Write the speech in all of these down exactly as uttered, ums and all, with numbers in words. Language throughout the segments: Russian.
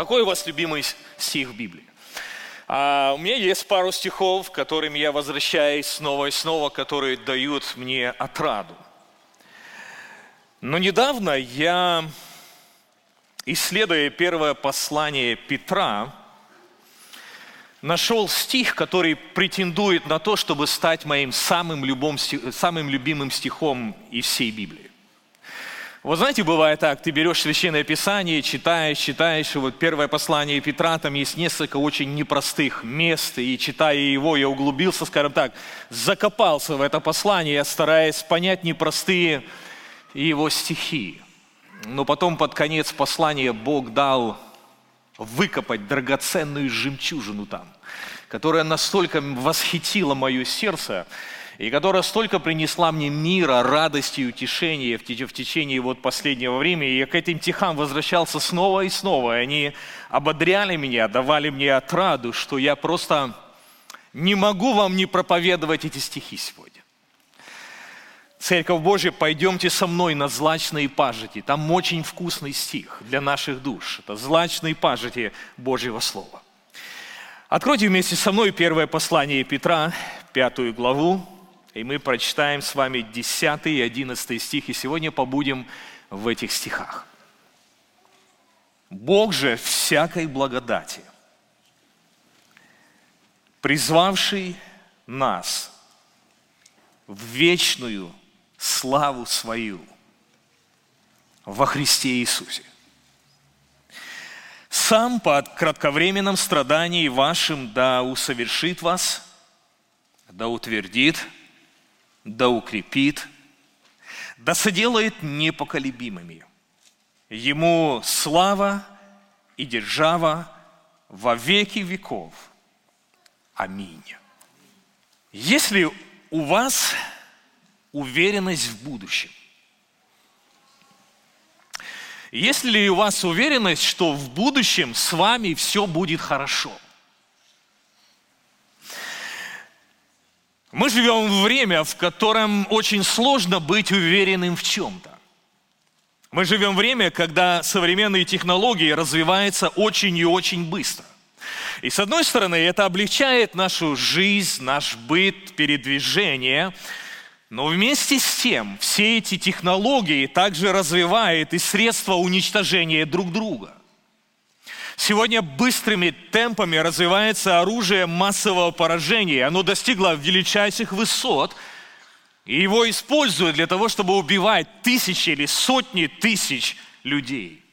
Какой у вас любимый стих в Библии? А у меня есть пару стихов, к которым я возвращаюсь снова и снова, которые дают мне отраду. Но недавно я, исследуя первое послание Петра, нашел стих, который претендует на то, чтобы стать моим самым, любом, самым любимым стихом из всей Библии. Вот знаете, бывает так, ты берешь Священное Писание, читаешь, читаешь, и вот первое послание Петра, там есть несколько очень непростых мест, и читая его, я углубился, скажем так, закопался в это послание, стараясь понять непростые его стихи. Но потом под конец послания Бог дал выкопать драгоценную жемчужину там, которая настолько восхитила мое сердце, и которая столько принесла мне мира, радости и утешения в течение вот последнего времени. И я к этим стихам возвращался снова и снова. И они ободряли меня, давали мне отраду, что я просто не могу вам не проповедовать эти стихи сегодня. Церковь Божья, пойдемте со мной на злачные пажити. Там очень вкусный стих для наших душ. Это злачные пажити Божьего Слова. Откройте вместе со мной первое послание Петра, пятую главу. И мы прочитаем с вами десятый и одиннадцатый стих, и сегодня побудем в этих стихах. «Бог же всякой благодати, призвавший нас в вечную славу свою во Христе Иисусе, сам по кратковременном страдании вашим да усовершит вас, да утвердит, да укрепит, да соделает непоколебимыми. Ему слава и держава во веки веков. Аминь». Есть ли у вас уверенность в будущем? Есть ли у вас уверенность, что в будущем с вами все будет хорошо? Мы живем в время, в котором очень сложно быть уверенным в чем-то. Мы живем в время, когда современные технологии развиваются очень и очень быстро. И с одной стороны, это облегчает нашу жизнь, наш быт, передвижение, но вместе с тем все эти технологии также развивают и средства уничтожения друг друга. Сегодня быстрыми темпами развивается оружие массового поражения. Оно достигло величайших высот, и его используют для того, чтобы убивать тысячи или сотни тысяч людей.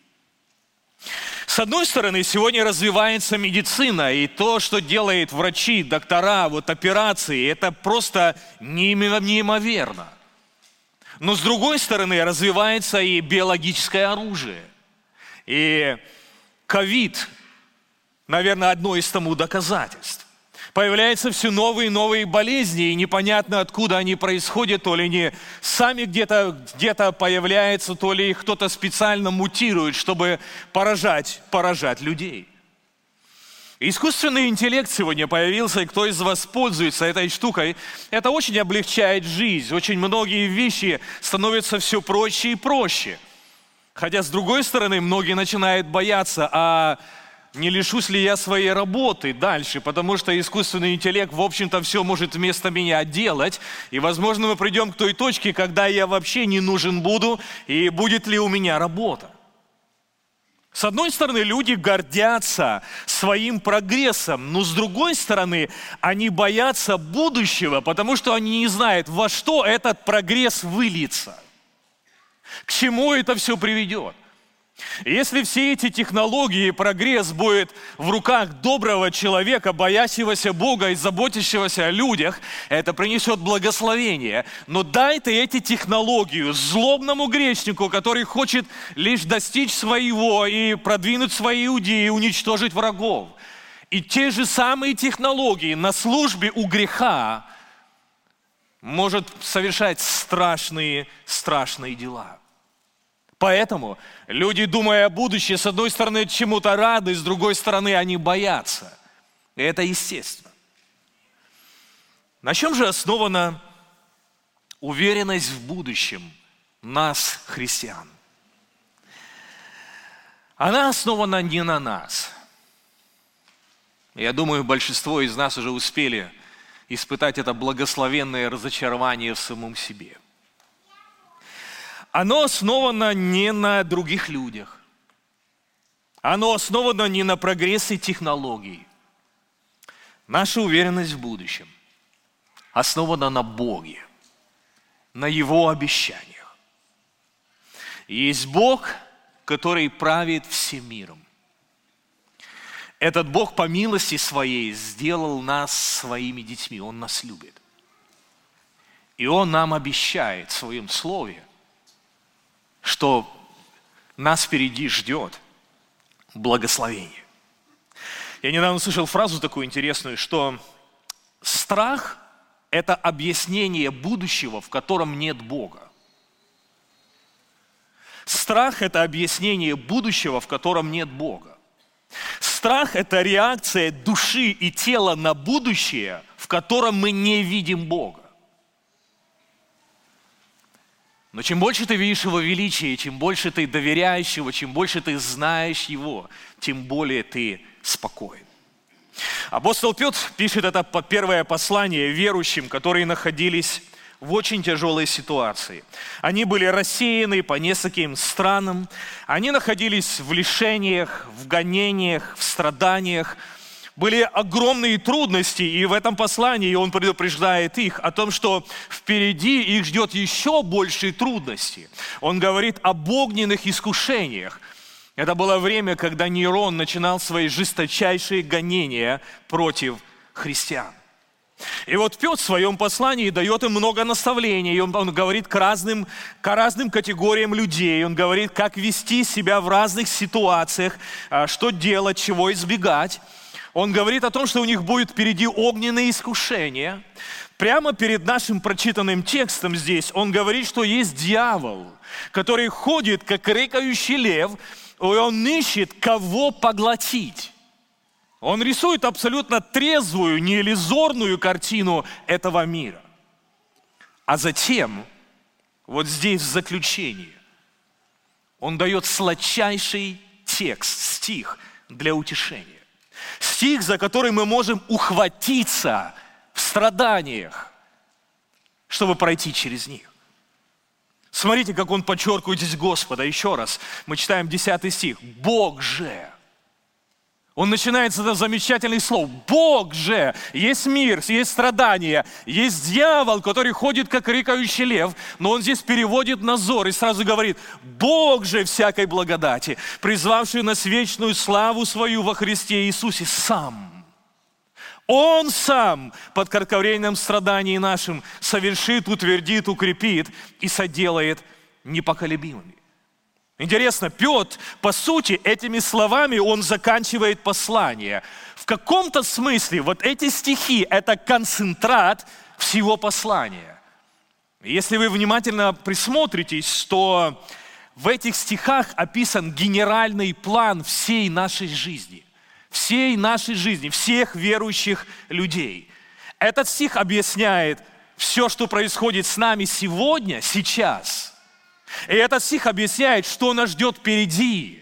С одной стороны, сегодня развивается медицина, и то, что делают врачи, доктора, вот операции, это просто неимоверно. Но с другой стороны, развивается и биологическое оружие. И ковид, наверное, одно из тому доказательств. Появляются все новые и новые болезни, и непонятно, откуда они происходят, то ли они сами где-то, где-то появляются, то ли их кто-то специально мутирует, чтобы поражать, поражать людей. Искусственный интеллект сегодня появился, и кто из вас пользуется этой штукой, это очень облегчает жизнь. Очень многие вещи становятся все проще и проще. Хотя, с другой стороны, многие начинают бояться, а не лишусь ли я своей работы дальше, потому что искусственный интеллект, в общем-то, все может вместо меня делать, и, возможно, мы придем к той точке, когда я вообще не нужен буду, и будет ли у меня работа. С одной стороны, люди гордятся своим прогрессом, но с другой стороны, они боятся будущего, потому что они не знают, во что этот прогресс выльется. К чему это все приведет? Если все эти технологии и прогресс будет в руках доброго человека, боящегося Бога и заботящегося о людях, это принесет благословение. Но дай ты эти технологии злобному грешнику, который хочет лишь достичь своего и продвинуть свои идеи, и уничтожить врагов. И те же самые технологии на службе у греха может совершать страшные, страшные дела. Поэтому люди, думая о будущем, с одной стороны чему-то рады, с другой стороны они боятся. И это естественно. На чем же основана уверенность в будущем нас, христиан? она основана не на нас. Я думаю, большинство из нас уже успели испытать это благословенное разочарование в самом себе. Оно основано не на других людях. Оно основано не на прогрессе технологий. Наша уверенность в будущем основана на Боге, на Его обещаниях. Есть Бог, который правит всем миром. Этот Бог по милости Своей сделал нас своими детьми. Он нас любит. И Он нам обещает в Своем Слове, что нас впереди ждет благословение. Я недавно слышал фразу такую интересную, что страх – это объяснение будущего, в котором нет Бога. Страх – это объяснение будущего, в котором нет Бога. Страх – это реакция души и тела на будущее, в котором мы не видим Бога. Но чем больше ты видишь Его величие, чем больше ты доверяешь Его, чем больше ты знаешь Его, тем более ты спокоен. Апостол Петр пишет это первое послание верующим, которые находились в очень тяжелой ситуации. Они были рассеяны по нескольким странам, они находились в лишениях, в гонениях, в страданиях. Были огромные трудности, и в этом послании он предупреждает их о том, что впереди их ждет еще большие трудности. Он говорит об огненных искушениях. Это было время, когда Нерон начинал свои жесточайшие гонения против христиан. И вот Петр в своем послании дает им много наставлений. И он, он говорит к разным, к разным категориям людей. Он говорит, как вести себя в разных ситуациях, что делать, чего избегать. Он говорит о том, что у них будет впереди огненные искушения. Прямо перед нашим прочитанным текстом здесь он говорит, что есть дьявол, который ходит, как рыкающий лев, и он ищет, кого поглотить. Он рисует абсолютно трезвую, неиллюзорную картину этого мира. А затем, вот здесь в заключении, он дает сладчайший текст, стих для утешения. Стих, за который мы можем ухватиться в страданиях, чтобы пройти через них. Смотрите, как он подчеркивает здесь Господа. Еще раз, мы читаем десятый стих. «Бог же». Он начинает с этого замечательных слов. Бог же, есть мир, есть страдания, есть дьявол, который ходит, как рыкающий лев, но он здесь переводит назор и сразу говорит, Бог же всякой благодати, призвавший нас вечную славу свою во Христе Иисусе сам. Он сам под кратковременным страданием нашим совершит, утвердит, укрепит и соделает непоколебимыми. Интересно, Петр, по сути, этими словами он заканчивает послание. В каком-то смысле вот эти стихи – это концентрат всего послания. Если вы внимательно присмотритесь, то в этих стихах описан генеральный план всей нашей жизни. Всей нашей жизни, всех верующих людей. Этот стих объясняет все, что происходит с нами сегодня, сейчас. И этот стих объясняет, что нас ждет впереди.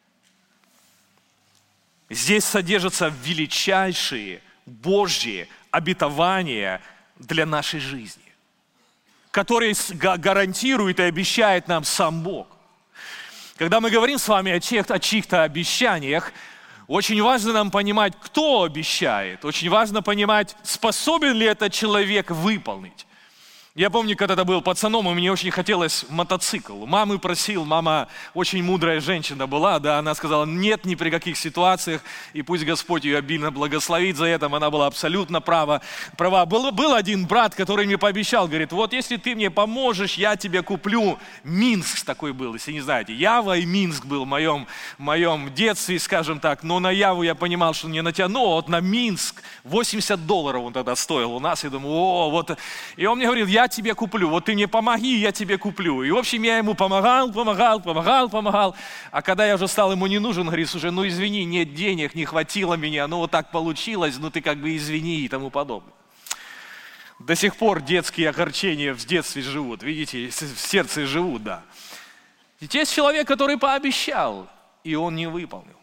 Здесь содержатся величайшие Божьи обетования для нашей жизни, которые гарантирует и обещает нам сам Бог. Когда мы говорим с вами о чьих-то, о чьих-то обещаниях, очень важно нам понимать, кто обещает. Очень важно понимать, способен ли этот человек выполнить. Я помню, когда я был пацаном, и мне очень хотелось мотоцикл. Мамы просил, мама очень мудрая женщина была, да, она сказала, нет ни при каких ситуациях, и пусть Господь ее обильно благословит за это, она была абсолютно права. права. Был, был один брат, который мне пообещал, говорит, вот если ты мне поможешь, я тебе куплю. Минск такой был, если не знаете. Ява и Минск был в моем, в моем детстве, скажем так, но на Яву я понимал, что не натяну, а вот на Минск восемьдесят долларов он тогда стоил у нас, и думаю, о, вот. И он мне говорил, я тебе куплю, вот ты мне помоги, я тебе куплю. И в общем я ему помогал, помогал, помогал, помогал. А когда я уже стал ему не нужен, говорит, слушай, ну извини, нет денег, не хватило меня, ну вот так получилось, ну ты как бы извини и тому подобное. До сих пор детские огорчения в детстве живут, видите, в сердце живут, да. Ведь есть человек, который пообещал, и он не выполнил.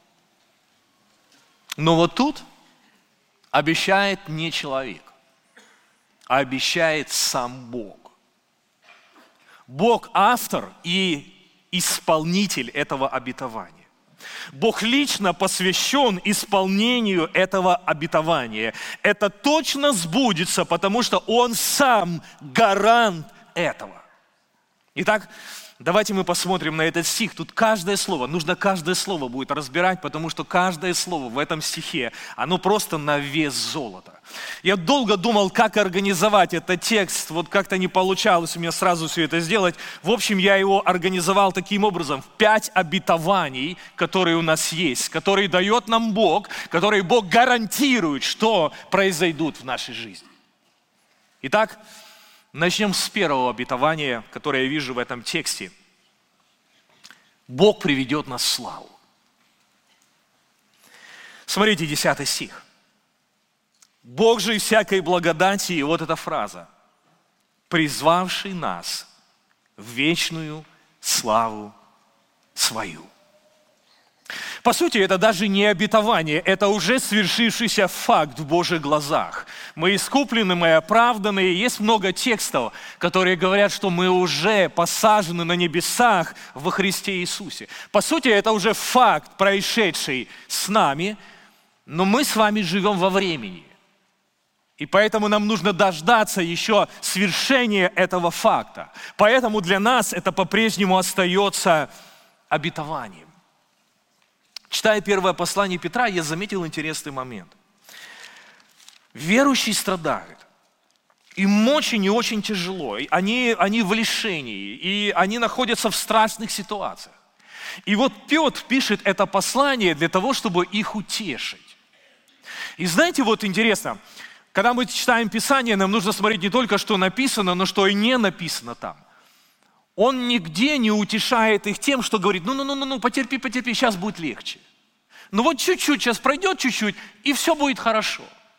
Но вот тут обещает не человек, а обещает сам Бог. Бог автор и исполнитель этого обетования. Бог лично посвящен исполнению этого обетования. Это точно сбудется, потому что Он сам гарант этого. Итак, давайте мы посмотрим на этот стих. Тут каждое слово, нужно каждое слово будет разбирать, потому что каждое слово в этом стихе, оно просто на вес золота. Я долго думал, как организовать этот текст, вот как-то не получалось у меня сразу все это сделать. В общем, я его организовал таким образом. В пять обетований, которые у нас есть, которые дает нам Бог, которые Бог гарантирует, что произойдут в нашей жизни. Итак, начнем с первого обетования, которое я вижу в этом тексте. Бог приведет нас в славу. Смотрите, десятый стих. Бог же всякой благодати, и вот эта фраза, призвавший нас в вечную славу свою. По сути, это даже не обетование, это уже свершившийся факт в Божьих глазах. Мы искуплены, мы оправданы, и есть много текстов, которые говорят, что мы уже посажены на небесах во Христе Иисусе. По сути, это уже факт, происшедший с нами, но мы с вами живем во времени. И поэтому нам нужно дождаться еще свершения этого факта. Поэтому для нас это по-прежнему остается обетованием. Читая первое послание Петра, я заметил интересный момент. Верующие страдают. Им очень и очень тяжело. Они, они в лишении, и они находятся в страшных ситуациях. И вот Петр пишет это послание для того, чтобы их утешить. И знаете, вот интересно, когда мы читаем Писание, нам нужно смотреть не только, что написано, но что и не написано там. Он нигде не утешает их тем, что говорит, ну-ну-ну, потерпи, потерпи, сейчас будет легче. Ну вот чуть-чуть, сейчас пройдет чуть-чуть, и все будет хорошо.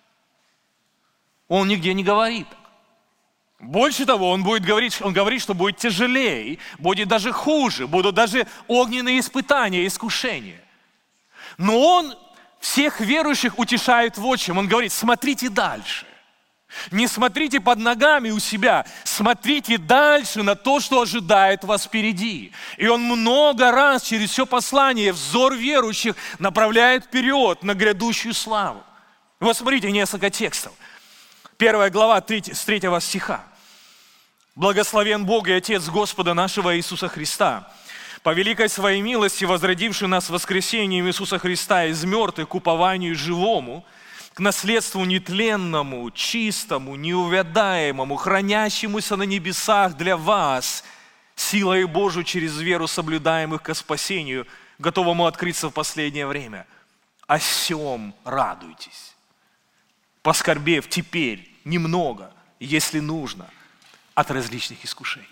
Он нигде не говорит так. Больше того, он будет говорить, он говорит, что будет тяжелее, будет даже хуже, будут даже огненные испытания, искушения. Но он всех верующих утешает в чем. Он говорит, смотрите дальше. Не смотрите под ногами у себя, смотрите дальше на то, что ожидает вас впереди. И он много раз через все послание взор верующих направляет вперед на грядущую славу. Вот смотрите несколько текстов. Первая глава с третьего стиха. «Благословен Бог и Отец Господа нашего Иисуса Христа, по великой своей милости, возродивший нас воскресением Иисуса Христа из мертвых к упованию живому, к наследству нетленному, чистому, неувядаемому, хранящемуся на небесах для вас, силой Божию через веру соблюдаемых ко спасению, готовому открыться в последнее время. О сем радуйтесь, поскорбев теперь немного, если нужно, от различных искушений».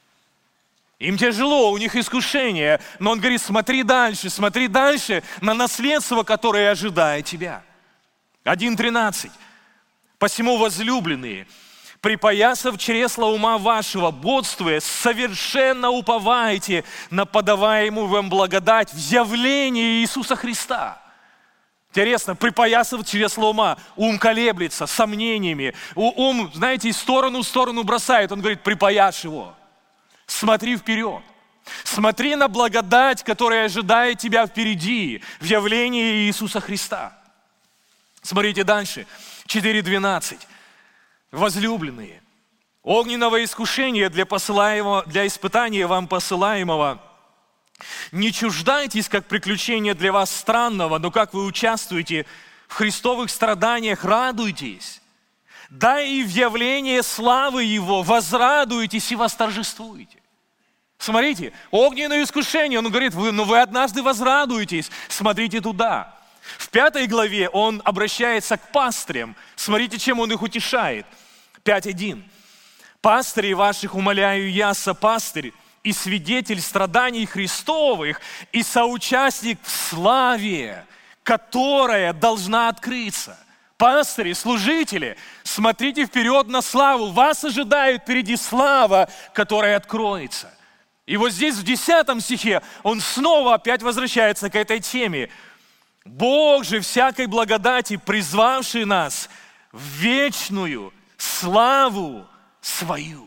Им тяжело, у них искушение, но он говорит, смотри дальше, смотри дальше на наследство, которое ожидает тебя. один тринадцать. «Посему, возлюбленные, припоясав чресла ума вашего, бодствуя, совершенно уповайте на подаваемую вам благодать в явлении Иисуса Христа». Интересно, припоясав чресла ума, ум колеблется сомнениями, ум, знаете, из сторону в сторону бросает. Он говорит, припояшь его. Смотри вперед. Смотри на благодать, которая ожидает тебя впереди, в явлении Иисуса Христа. Смотрите дальше. четыре двенадцать. «Возлюбленные, огненного искушения для, посылаемого, для испытания вам посылаемого, не чуждайтесь, как приключение для вас странного, но как вы участвуете в христовых страданиях, радуйтесь. Да и в явлении славы Его возрадуйтесь и восторжествуете». Смотрите, огненное искушение, он говорит, вы, но вы однажды возрадуетесь, смотрите туда. В пятой главе он обращается к пастырям, смотрите, чем он их утешает. пять один. «Пастырей ваших умоляю я, сопастырь, и свидетель страданий Христовых, и соучастник в славе, которая должна открыться». Пастыри, служители, смотрите вперед на славу. Вас ожидает впереди слава, которая откроется. И вот здесь, в десятом стихе, он снова опять возвращается к этой теме. Бог же всякой благодати, призвавший нас в вечную славу свою.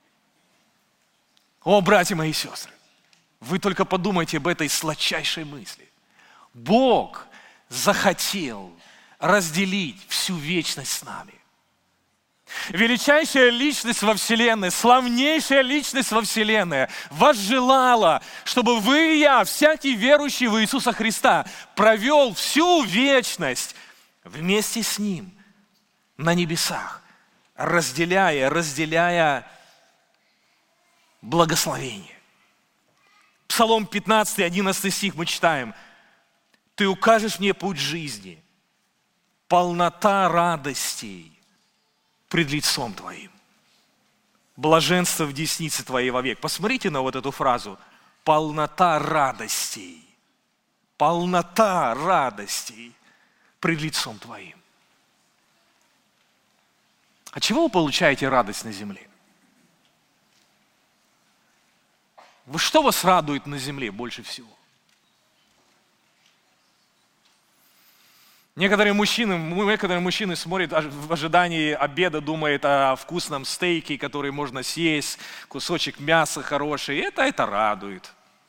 О, братья мои и сестры, вы только подумайте об этой сладчайшей мысли. Бог захотел разделить всю вечность с нами. Величайшая личность во Вселенной, славнейшая личность во Вселенной возжелала, чтобы вы и я, всякий верующий в Иисуса Христа, провел всю вечность вместе с Ним на небесах, разделяя, разделяя благословение. Псалом пятнадцатый, одиннадцатый стих мы читаем. «Ты укажешь мне путь жизни, полнота радостей пред лицом Твоим, блаженство в деснице Твоей вовек». Посмотрите на вот эту фразу. Полнота радостей. Полнота радостей пред лицом Твоим. От чего вы получаете радость на земле? Вы что вас радует на земле больше всего? Некоторые мужчины, некоторые мужчины смотрят в ожидании обеда, думают о вкусном стейке, который можно съесть, кусочек мяса хороший. Это, это радует.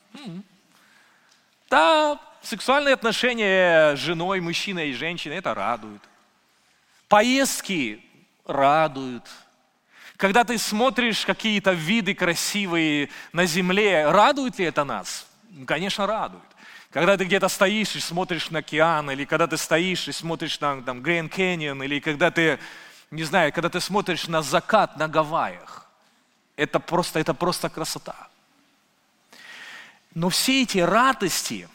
Да, сексуальные отношения с женой, мужчиной и женщиной, это радует. Поездки радуют. Когда ты смотришь какие-то виды красивые на земле, радует ли это нас? Конечно, радует. Когда ты где-то стоишь и смотришь на океан, или когда ты стоишь и смотришь на там, Гранд Каньон, или когда ты, не знаю, когда ты смотришь на закат на Гавайях, это просто, это просто красота. Но все эти радости,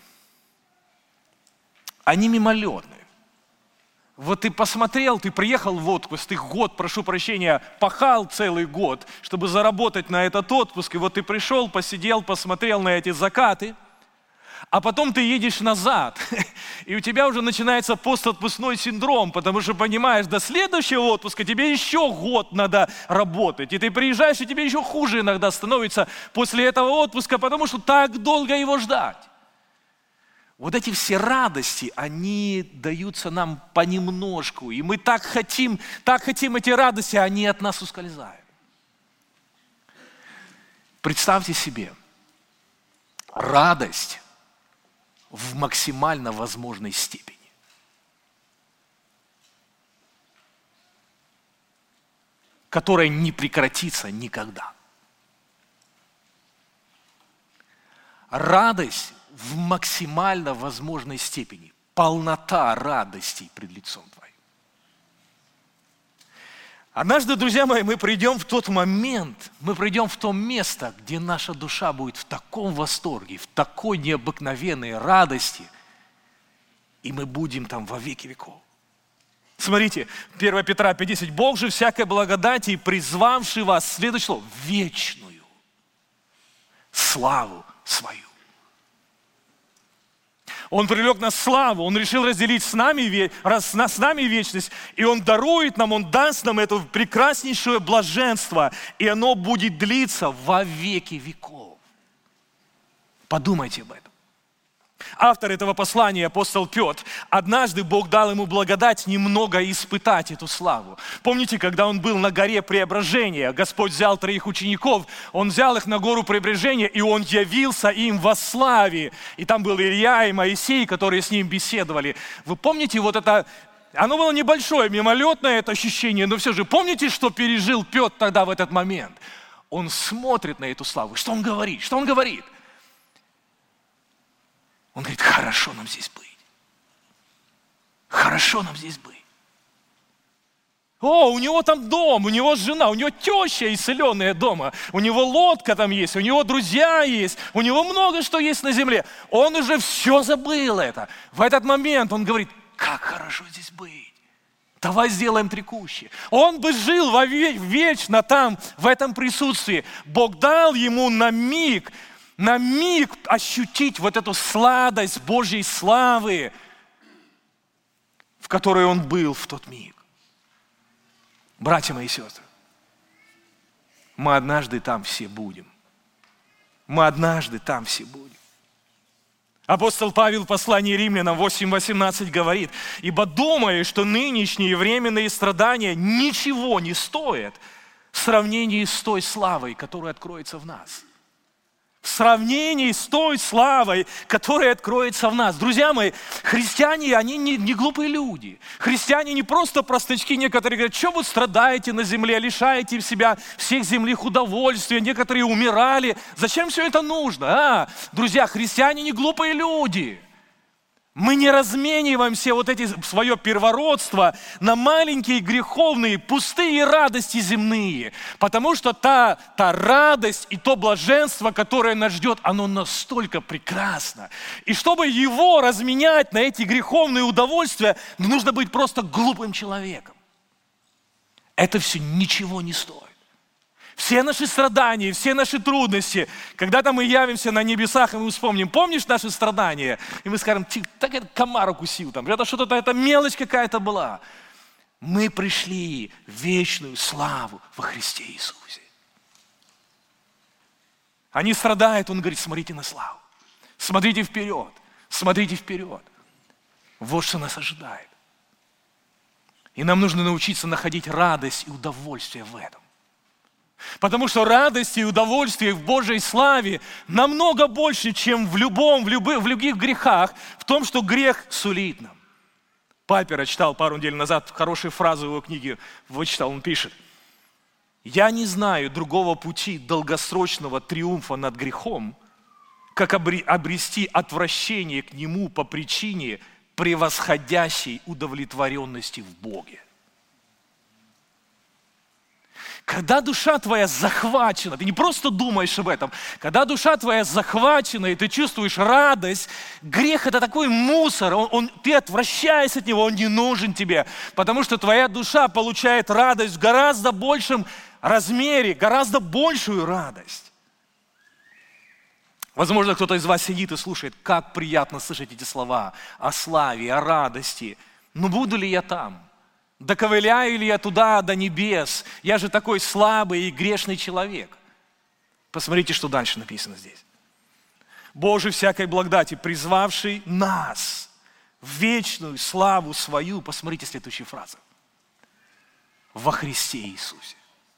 они мимолетные. Вот ты посмотрел, ты приехал в отпуск, ты год, прошу прощения, пахал целый год, чтобы заработать на этот отпуск, и вот ты пришел, посидел, посмотрел на эти закаты, а потом ты едешь назад, и у тебя уже начинается постотпускной синдром, потому что, понимаешь, до следующего отпуска тебе еще год надо работать, и ты приезжаешь, и тебе еще хуже иногда становится после этого отпуска, потому что так долго его ждать. Вот эти все радости, они даются нам понемножку, и мы так хотим, так хотим эти радости, а они от нас ускользают. Представьте себе, радость в максимально возможной степени. Которая не прекратится никогда. Радость в максимально возможной степени. Полнота радости пред лицом Твоим. Однажды, друзья мои, мы придем в тот момент, мы придем в то место, где наша душа будет в таком восторге, в такой необыкновенной радости, и мы будем там во веки веков. Смотрите, первое Петра пять десять. Бог же всякой благодати, призвавший вас, следующее слово, вечную славу свою. Он привлек нас в славу, Он решил разделить с нами, с нами вечность, и Он дарует нам, Он даст нам это прекраснейшее блаженство, и оно будет длиться во веки веков. Подумайте об этом. Автор этого послания, апостол Петр, однажды Бог дал ему благодать немного испытать эту славу. Помните, когда он был на горе Преображения, Господь взял троих учеников, Он взял их на гору Преображения, и Он явился им во славе. И там был Илья и Моисей, которые с ним беседовали. Вы помните вот это, оно было небольшое, мимолетное это ощущение, но все же помните, что пережил Петр тогда в этот момент? Он смотрит на эту славу. Что он говорит? Что он говорит? Он говорит, хорошо нам здесь быть. Хорошо нам здесь быть. О, у него там дом, у него жена, у него теща исцеленная дома, у него лодка там есть, у него друзья есть, у него много что есть на земле. Он уже все забыл это. В этот момент он говорит, как хорошо здесь быть. Давай сделаем трекущие. Он бы жил вечно там, в этом присутствии. Бог дал ему на миг, на миг ощутить вот эту сладость Божьей славы, в которой он был в тот миг. Братья мои и сестры, мы однажды там все будем. Мы однажды там все будем. Апостол Павел в послании Римлянам восемь восемнадцать говорит: «Ибо думаю, что нынешние временные страдания ничего не стоят в сравнении с той славой, которая откроется в нас». В сравнении с той славой, которая откроется в нас. Друзья мои, христиане, они не, не глупые люди. Христиане не просто простачки. Некоторые говорят: что вы страдаете на земле, лишаете себя всех земных удовольствий. Некоторые умирали. Зачем все это нужно? А? Друзья, христиане не глупые люди. Мы не размениваем все вот эти свое первородство на маленькие греховные, пустые радости земные. Потому что та, та радость и то блаженство, которое нас ждет, оно настолько прекрасно. И чтобы его разменять на эти греховные удовольствия, нужно быть просто глупым человеком. Это все ничего не стоит. Все наши страдания, все наши трудности, когда-то мы явимся на небесах, и мы вспомним: помнишь наши страдания? И мы скажем: так это комар укусил, там, это что-то, это мелочь какая-то была. Мы пришли в вечную славу во Христе Иисусе. Они страдают, он говорит: смотрите на славу, смотрите вперед, смотрите вперед. Вот что нас ожидает. И нам нужно научиться находить радость и удовольствие в этом. Потому что радости и удовольствия в Божьей славе намного больше, чем в любом, в любых, в любых грехах, в том, что грех сулит нам. Пайпера читал пару недель назад, хорошую фразу в его книге вычитал, он пишет: «Я не знаю другого пути долгосрочного триумфа над грехом, как обрести отвращение к нему по причине превосходящей удовлетворенности в Боге». Когда душа твоя захвачена, ты не просто думаешь об этом, когда душа твоя захвачена, и ты чувствуешь радость, грех — это такой мусор, он, он, ты отвращаешься от него, он не нужен тебе, потому что твоя душа получает радость в гораздо большем размере, гораздо большую радость. Возможно, кто-то из вас сидит и слушает: как приятно слышать эти слова о славе, о радости. Но буду ли я там? Доковыляю ли я туда, до небес? Я же такой слабый и грешный человек. Посмотрите, что дальше написано здесь. Боже всякой благодати, призвавший нас в вечную славу свою. Посмотрите следующую фразу. Во Христе Иисусе.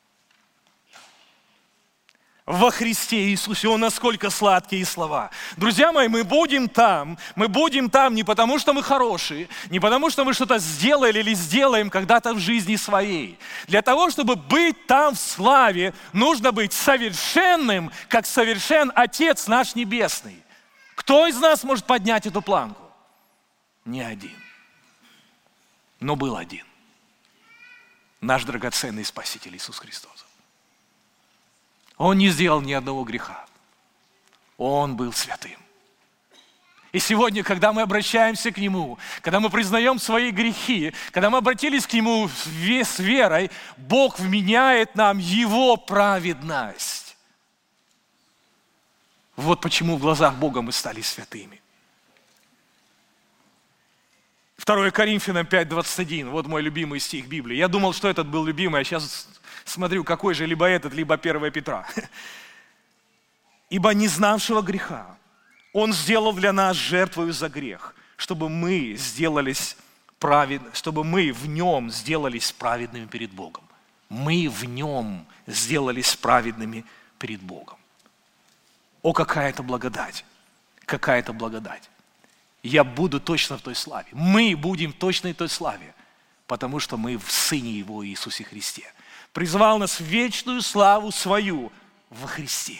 Во Христе Иисусе. О, насколько сладкие слова. Друзья мои, мы будем там. Мы будем там не потому, что мы хорошие, не потому, что мы что-то сделали или сделаем когда-то в жизни своей. Для того, чтобы быть там в славе, нужно быть совершенным, как совершен Отец наш Небесный. Кто из нас может поднять эту планку? Ни один. Но был один. Наш драгоценный Спаситель Иисус Христос. Он не сделал ни одного греха. Он был святым. И сегодня, когда мы обращаемся к Нему, когда мы признаем свои грехи, когда мы обратились к Нему с верой, Бог вменяет нам Его праведность. Вот почему в глазах Бога мы стали святыми. второе Коринфянам пять двадцать один. Вот мой любимый стих Библии. Я думал, что этот был любимый, а сейчас смотрю, какой же либо этот, либо первое Петра. «Ибо не знавшего греха Он сделал для нас жертвою за грех, чтобы мы сделались праведны, чтобы мы в Нем сделались праведными перед Богом». Мы в Нем сделались праведными перед Богом. О, какая это благодать! Какая это благодать! Я буду точно в той славе. Мы будем точно в той славе, потому что мы в Сыне Его Иисусе Христе. Призвал нас в вечную славу свою во Христе.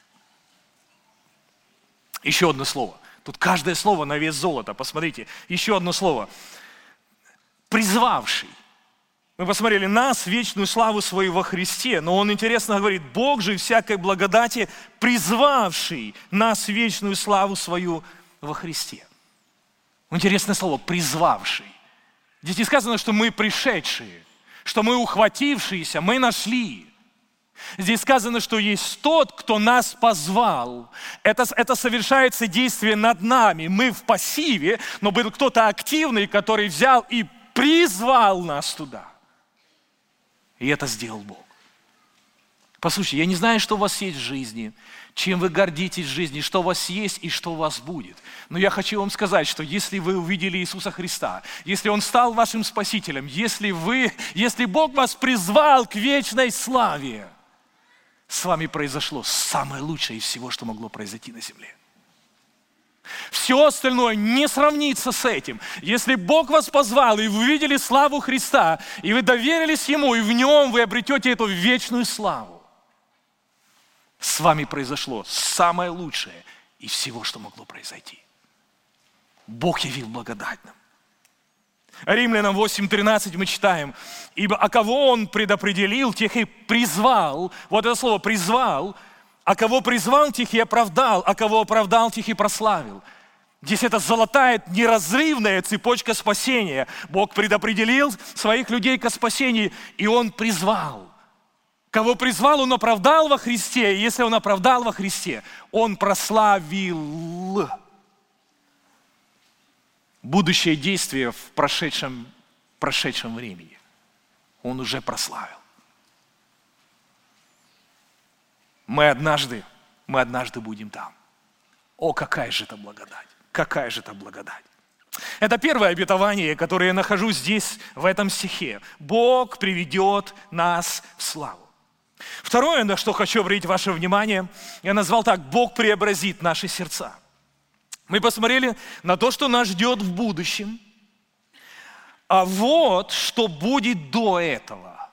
Еще одно слово. Тут каждое слово на вес золота. Посмотрите, еще одно слово. Призвавший. Мы посмотрели: нас в вечную славу свою во Христе. Но он интересно говорит: Бог же всякой благодати, призвавший нас в вечную славу свою во Христе. Интересное слово «призвавший». Здесь не сказано, что мы пришедшие, что мы ухватившиеся, мы нашли. Здесь сказано, что есть тот, кто нас позвал. Это, это совершается действие над нами. Мы в пассиве, но был кто-то активный, который взял и призвал нас туда. И это сделал Бог. Послушайте, я не знаю, что у вас есть в жизни, чем вы гордитесь в жизни, что у вас есть и что у вас будет. Но я хочу вам сказать, что если вы увидели Иисуса Христа, если Он стал вашим Спасителем, если вы, если Бог вас призвал к вечной славе, с вами произошло самое лучшее из всего, что могло произойти на земле. Все остальное не сравнится с этим. Если Бог вас позвал, и вы увидели славу Христа, и вы доверились Ему, и в Нем вы обретете эту вечную славу, с вами произошло самое лучшее из всего, что могло произойти. Бог явил благодать нам. Римлянам восемь тринадцать мы читаем: «Ибо а кого Он предопределил, тех и призвал». Вот это слово «призвал». «А кого призвал, тех и оправдал, а кого оправдал, тех и прославил». Здесь это золотая, неразрывная цепочка спасения. Бог предопределил своих людей к спасению, и Он призвал. Кого призвал, Он оправдал во Христе. И если Он оправдал во Христе, Он прославил. Будущее действие в прошедшем, прошедшем времени. Он уже прославил. Мы однажды, мы однажды будем там. О, какая же это благодать! Какая же это благодать! Это первое обетование, которое я нахожу здесь, в этом стихе. Бог приведет нас в славу. Второе, на что хочу обратить ваше внимание, я назвал так: Бог преобразит наши сердца. Мы посмотрели на то, что нас ждет в будущем, а вот что будет до этого.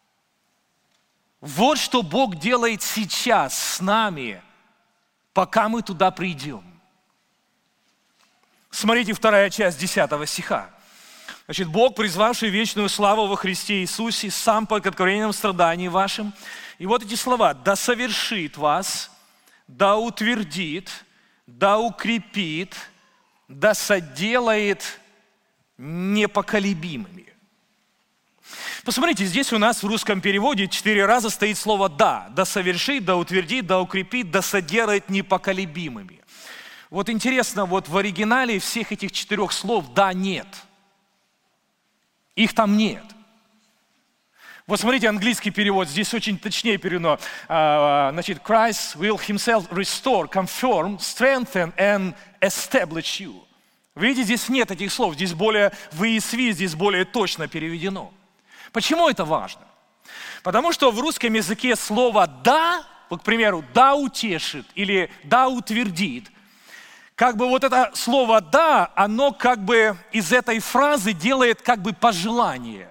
Вот что Бог делает сейчас с нами, пока мы туда придем. Смотрите, вторая часть десятого стиха. Значит, Бог, призвавший вечную славу во Христе Иисусе, сам по откровенным страданиям вашим. И вот эти слова: да совершит вас, да утвердит, да укрепит, да соделает непоколебимыми. Посмотрите, здесь у нас в русском переводе четыре раза стоит слово «да». Да совершит, да утвердит, да укрепит, да соделает непоколебимыми. Вот интересно, вот в оригинале всех этих четырех слов «да» нет. Их там нет. Вот смотрите, английский перевод, здесь очень точнее переведено. Значит, Christ will himself restore, confirm, strengthen and establish you. Вы видите, здесь нет этих слов, здесь более в «иисви», здесь более точно переведено. Почему это важно? Потому что в русском языке слово «да», вот, к примеру, «да утешит» или «да утвердит», как бы вот это слово «да», оно как бы из этой фразы делает как бы пожелание.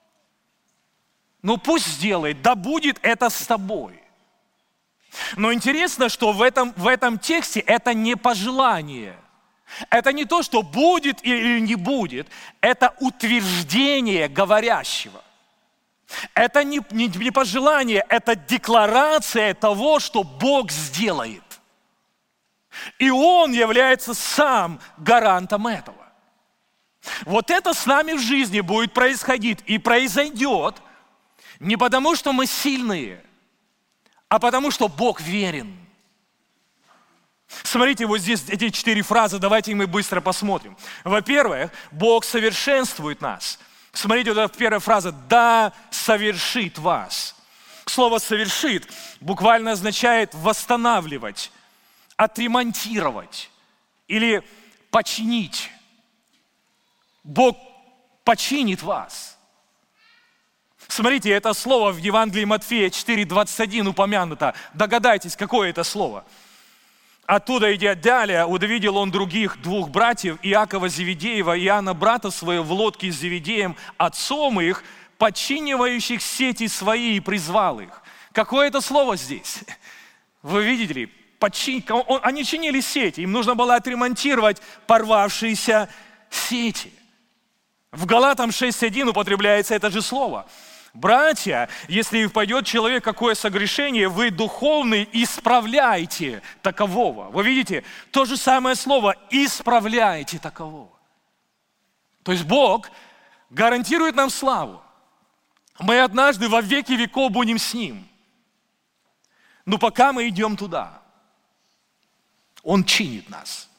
Ну пусть сделает, да будет это с тобой. Но интересно, что в этом, в этом тексте это не пожелание. Это не то, что будет или не будет. Это утверждение говорящего. Это не, не, не пожелание, это декларация того, что Бог сделает. И Он является сам гарантом этого. Вот это с нами в жизни будет происходить и произойдет не потому, что мы сильные, а потому, что Бог верен. Смотрите, вот здесь эти четыре фразы, давайте мы быстро посмотрим. Во-первых, Бог совершенствует нас. Смотрите, вот эта первая фраза: «да совершит вас». Слово «совершит» буквально означает восстанавливать, отремонтировать или починить. Бог починит вас. Смотрите, это слово в Евангелии Матфея четыре двадцать один упомянуто. Догадайтесь, какое это слово. Оттуда, идя далее, увидел он других двух братьев, Иакова Зеведеева и Иоанна, брата своего, в лодке с Зеведеем, отцом их, подчинивающих сети свои, и призвал их. Какое это слово здесь? Вы видите ли? Подчин... Они чинили сети, им нужно было отремонтировать порвавшиеся сети. В Галатам шесть один употребляется это же слово. Братья, если впадет человек в какое согрешение, вы духовный исправляйте такового. Вы видите, то же самое слово «исправляйте такового». То есть Бог гарантирует нам славу. Мы однажды во веки веков будем с Ним. Но пока мы идем туда, Он чинит нас.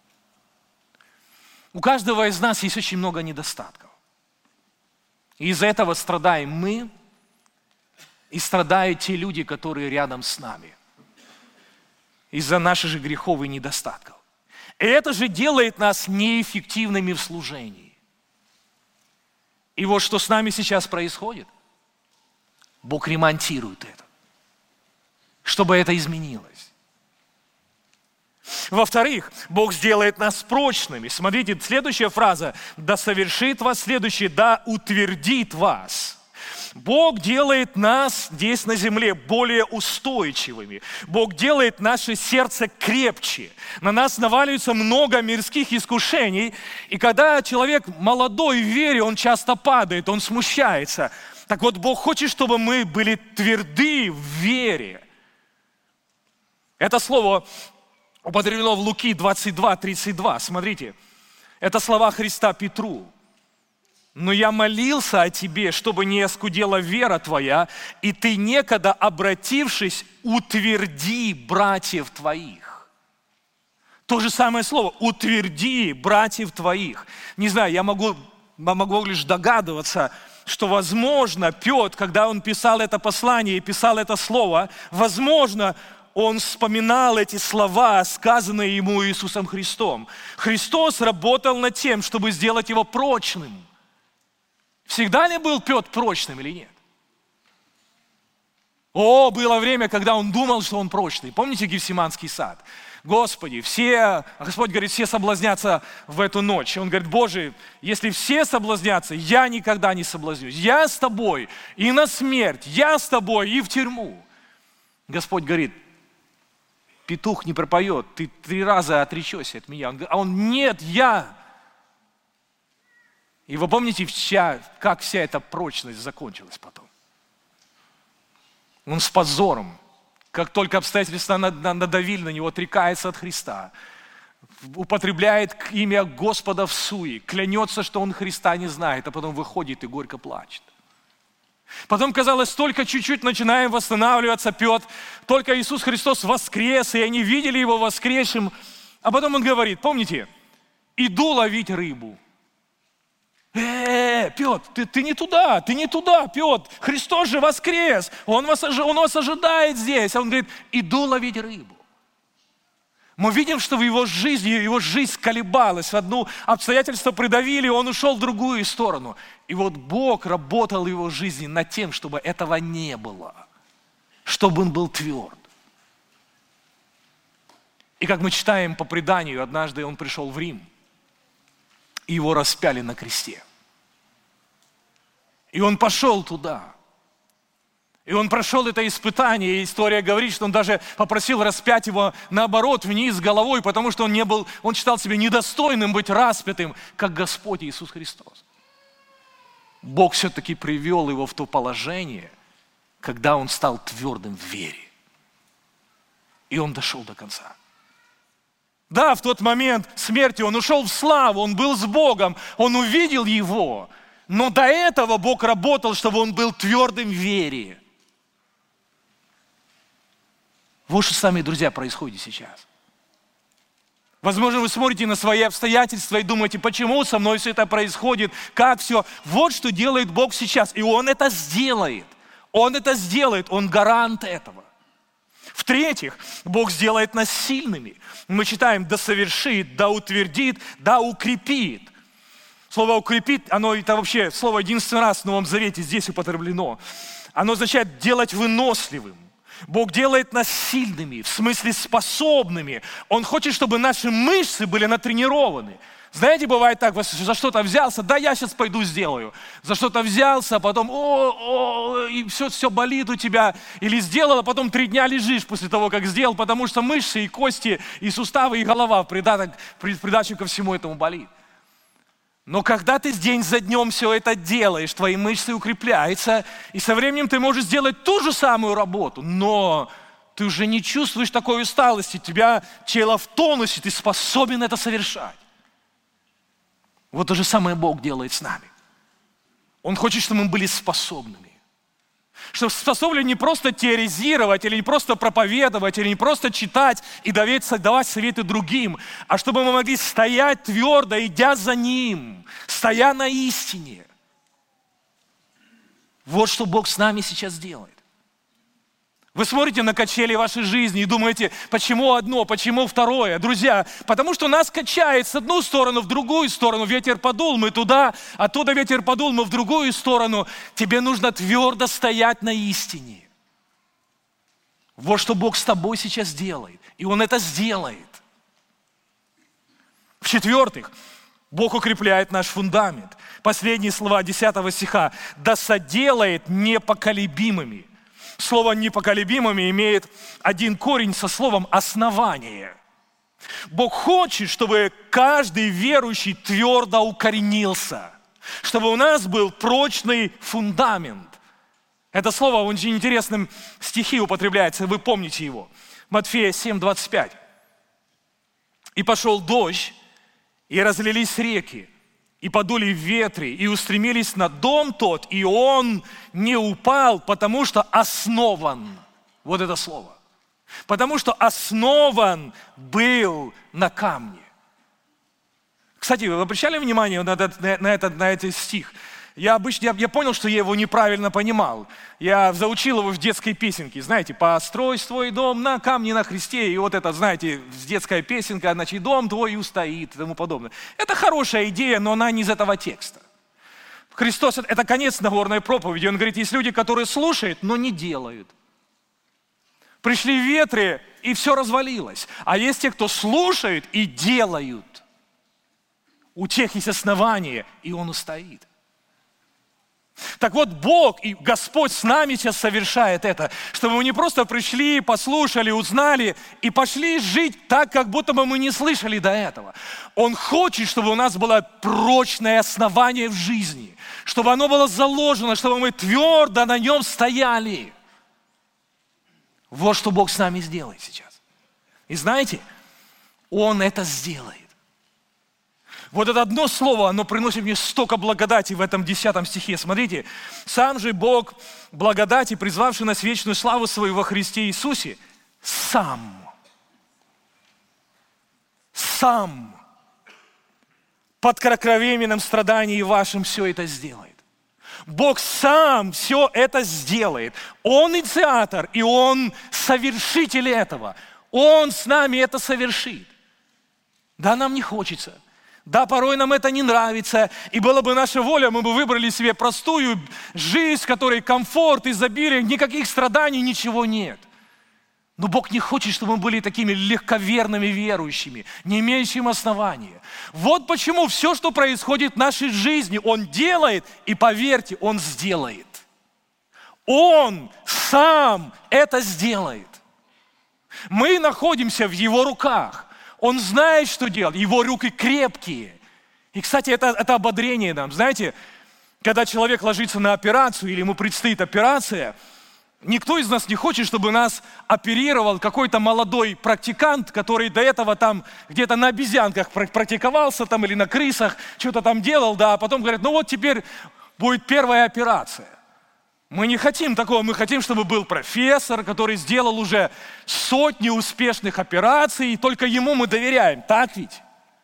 У каждого из нас есть очень много недостатков. И из-за этого страдаем мы, И страдают те люди, которые рядом с нами из-за наших же грехов и недостатков. И это же делает нас неэффективными в служении. И вот что с нами сейчас происходит. Бог ремонтирует это, чтобы это изменилось. Во-вторых, Бог сделает нас прочными. Смотрите, следующая фраза. Да совершит вас, следующее, да утвердит вас. Бог делает нас здесь на земле более устойчивыми. Бог делает наше сердце крепче. На нас наваливается много мирских искушений. И когда человек молодой в вере, он часто падает, он смущается. Так вот, Бог хочет, чтобы мы были тверды в вере. Это слово употреблено в Луки двадцать два тридцать два. Смотрите, это слова Христа Петру. «Но я молился о тебе, чтобы не оскудела вера твоя, и ты, некогда обратившись, утверди братьев твоих». То же самое слово «утверди братьев твоих». Не знаю, я могу, могу лишь догадываться, что, возможно, Петр, когда он писал это послание и писал это слово, возможно, он вспоминал эти слова, сказанные ему Иисусом Христом. Христос работал над тем, чтобы сделать его прочным. Всегда ли был Петр прочным или нет? О, было время, когда он думал, что он прочный. Помните Гефсиманский сад? Господи, все, Господь говорит, все соблазнятся в эту ночь. Он говорит, Боже, если все соблазнятся, я никогда не соблазнюсь. Я с тобой и на смерть, я с тобой и в тюрьму. Господь говорит, петух не пропоет, ты три раза отречешься от меня. Он говорит, а он, нет, я. И вы помните, вся, как вся эта прочность закончилась потом? Он с позором, как только обстоятельства надавили на него, отрекается от Христа, употребляет имя Господа в суе, клянется, что он Христа не знает, а потом выходит и горько плачет. Потом, казалось, только чуть-чуть начинаем восстанавливаться, Петр, только Иисус Христос воскрес, и они видели его воскресшим, а потом он говорит, помните, иду ловить рыбу. Э, Петр, ты, ты не туда, ты не туда, Петр, Христос же воскрес, Он вас, он вас ожидает здесь. А он говорит, иду ловить рыбу. Мы видим, что в его жизни, его жизнь колебалась, в одну обстоятельство придавили, он ушел в другую сторону. И вот Бог работал в его жизни над тем, чтобы этого не было, чтобы он был тверд. И как мы читаем по преданию, однажды он пришел в Рим, и его распяли на кресте. И он пошел туда. И он прошел это испытание. И история говорит, что он даже попросил распять его наоборот, вниз головой, потому что он не был, он считал себя недостойным быть распятым, как Господь Иисус Христос. Бог все-таки привел его в то положение, когда он стал твердым в вере. И он дошел до конца. Да, в тот момент смерти он ушел в славу, он был с Богом, он увидел Его. Но до этого Бог работал, чтобы он был твердым в вере. Вот что с вами, друзья, происходит сейчас. Возможно, вы смотрите на свои обстоятельства и думаете, почему со мной все это происходит, как все. Вот что делает Бог сейчас, и Он это сделает. Он это сделает, Он гарант этого. В-третьих, Бог сделает нас сильными. Мы читаем, да совершит, да утвердит, да укрепит. Слово «укрепит», оно это вообще слово единственный раз в Новом Завете здесь употреблено. Оно означает делать выносливым. Бог делает нас сильными, в смысле способными. Он хочет, чтобы наши мышцы были натренированы. Знаете, бывает так, за что-то взялся, да я сейчас пойду сделаю. За что-то взялся, а потом, о, о, и все, все болит у тебя. Или сделал, а потом три дня лежишь после того, как сделал, потому что мышцы и кости, и суставы, и голова в придаток, в придачу ко всему этому болит. Но когда ты день за днем все это делаешь, твои мышцы укрепляются, и со временем ты можешь сделать ту же самую работу, но ты уже не чувствуешь такой усталости, у тебя тело в тонусе, ты способен это совершать. Вот то же самое Бог делает с нами. Он хочет, чтобы мы были способными. Чтобы способны не просто теоризировать, или не просто проповедовать, или не просто читать и давать, давать советы другим, а чтобы мы могли стоять твердо, идя за Ним, стоя на истине. Вот что Бог с нами сейчас делает. Вы смотрите на качели вашей жизни и думаете, почему одно, почему второе. Друзья, потому что нас качает с одну сторону, в другую сторону. Ветер подул, мы туда, оттуда ветер подул, мы в другую сторону. Тебе нужно твердо стоять на истине. Вот что Бог с тобой сейчас делает. И Он это сделает. В-четвертых, Бог укрепляет наш фундамент. Последние слова десятого стиха. «Да соделает непоколебимыми». Слово «непоколебимыми» имеет один корень со словом «основание». Бог хочет, чтобы каждый верующий твердо укоренился, чтобы у нас был прочный фундамент. Это слово в очень интересном стихе употребляется, вы помните его. Матфея семь, двадцать пять. «И пошел дождь, и разлились реки, и подули ветры, и устремились на дом тот, и он не упал, потому что основан». Вот это слово. Потому что основан был на камне. Кстати, вы обращали внимание на этот, на этот, на этот стих? Я обычно, я, я понял, что я его неправильно понимал. Я заучил его в детской песенке. Знаете, «Построй свой дом на камне на Христе». И вот это, знаете, детская песенка, значит, «Дом твой устоит» и тому подобное. Это хорошая идея, но она не из этого текста. Христос, это конец Нагорной проповеди. Он говорит, есть люди, которые слушают, но не делают. Пришли ветры, и все развалилось. А есть те, кто слушают и делают. У тех есть основание, и он устоит. Так вот, Бог и Господь с нами сейчас совершает это, чтобы мы не просто пришли, послушали, узнали и пошли жить так, как будто бы мы не слышали до этого. Он хочет, чтобы у нас было прочное основание в жизни, чтобы оно было заложено, чтобы мы твердо на нем стояли. Вот что Бог с нами сделает сейчас. И знаете, Он это сделает. Вот это одно слово, оно приносит мне столько благодати в этом десятом стихе. Смотрите, сам же Бог благодати, призвавший нас в вечную славу свою во Христе Иисусе, сам, сам под кратковременным страданием вашим все это сделает. Бог сам все это сделает. Он инициатор, и Он совершитель этого. Он с нами это совершит. Да, нам не хочется. Да, порой нам это не нравится, и была бы наша воля, мы бы выбрали себе простую жизнь, в которой комфорт, изобилие, никаких страданий, ничего нет. Но Бог не хочет, чтобы мы были такими легковерными верующими, не имеющими основания. Вот почему все, что происходит в нашей жизни, Он делает, и поверьте, Он сделает. Он сам это сделает. Мы находимся в Его руках. Он знает, что делать. Его руки крепкие. И, кстати, это, это ободрение нам. Знаете, когда человек ложится на операцию, или ему предстоит операция, никто из нас не хочет, чтобы нас оперировал какой-то молодой практикант, который до этого там где-то на обезьянках практиковался там, или на крысах, что-то там делал, да, а потом говорят, ну вот теперь будет первая операция. Мы не хотим такого, мы хотим, чтобы был профессор, который сделал уже сотни успешных операций, и только ему мы доверяем. Так ведь?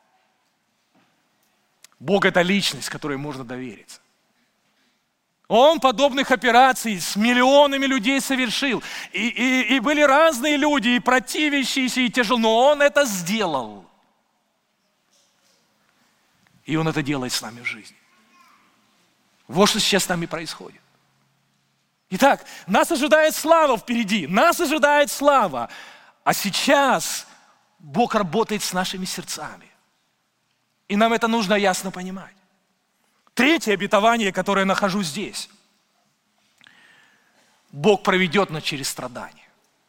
Бог – это личность, которой можно довериться. Он подобных операций с миллионами людей совершил. И, и, и были разные люди, и противящиеся, и тяжело, но Он это сделал. И Он это делает с нами в жизни. Вот что сейчас с нами происходит. Итак, нас ожидает слава впереди, нас ожидает слава. А сейчас Бог работает с нашими сердцами. И нам это нужно ясно понимать. Третье обетование, которое я нахожу здесь. Бог проведет нас через страдания.